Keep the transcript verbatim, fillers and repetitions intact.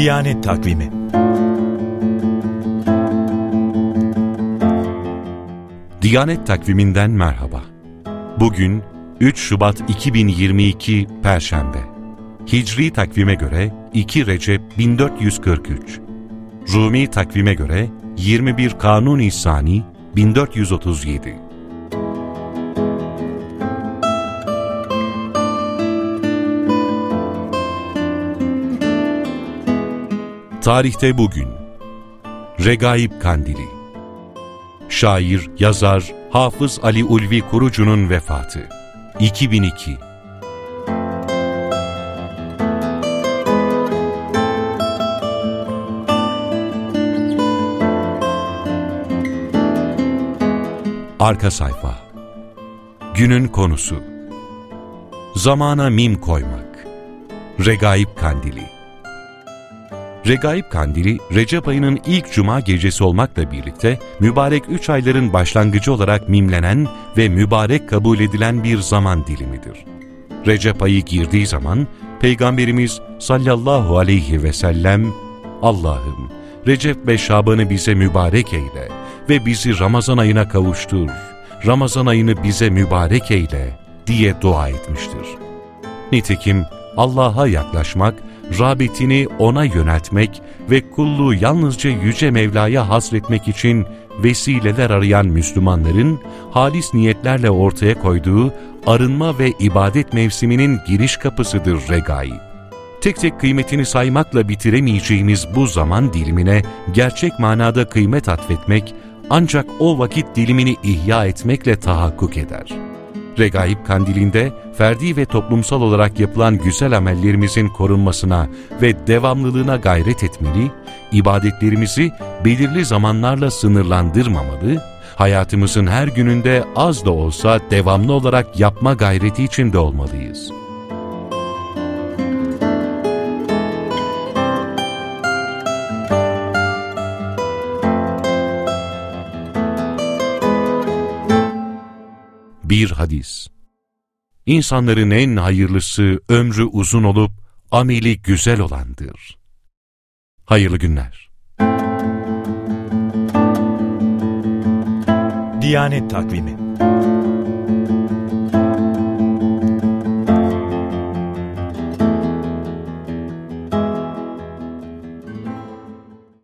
Diyanet Takvimi. Diyanet Takviminden merhaba. Bugün üç Şubat iki bin yirmi iki Perşembe. Hicri takvime göre iki Recep bin dört yüz kırk üç. Rumi takvime göre yirmi bir Kanuni Sani bin dört yüz otuz yedi. Tarihte bugün Regaib Kandili. Şair, yazar Hafız Ali Ulvi Kurucu'nun vefatı. iki bin iki. Arka sayfa. Günün konusu: zamana mim koymak. Regaib Kandili. Regaib Kandili, Recep ayının ilk cuma gecesi olmakla birlikte mübarek üç ayların başlangıcı olarak mimlenen ve mübarek kabul edilen bir zaman dilimidir. Recep ayı girdiği zaman Peygamberimiz sallallahu aleyhi ve sellem, "Allah'ım, Recep ve Şaban'ı bize mübarek eyle ve bizi Ramazan ayına kavuştur, Ramazan ayını bize mübarek eyle" diye dua etmiştir. Nitekim Allah'a yaklaşmak, rağbetini O'na yöneltmek ve kulluğu yalnızca Yüce Mevla'ya hasretmek için vesileler arayan Müslümanların halis niyetlerle ortaya koyduğu arınma ve ibadet mevsiminin giriş kapısıdır Regaib. Tek tek kıymetini saymakla bitiremeyeceğimiz bu zaman dilimine gerçek manada kıymet atfetmek, ancak o vakit dilimini ihya etmekle tahakkuk eder. Regaib Kandili'nde ferdi ve toplumsal olarak yapılan güzel amellerimizin korunmasına ve devamlılığına gayret etmeli, ibadetlerimizi belirli zamanlarla sınırlandırmamalı, hayatımızın her gününde az da olsa devamlı olarak yapma gayreti içinde olmalıyız. Bir hadis: İnsanların en hayırlısı ömrü uzun olup ameli güzel olandır. Hayırlı günler. Diyanet Takvimi.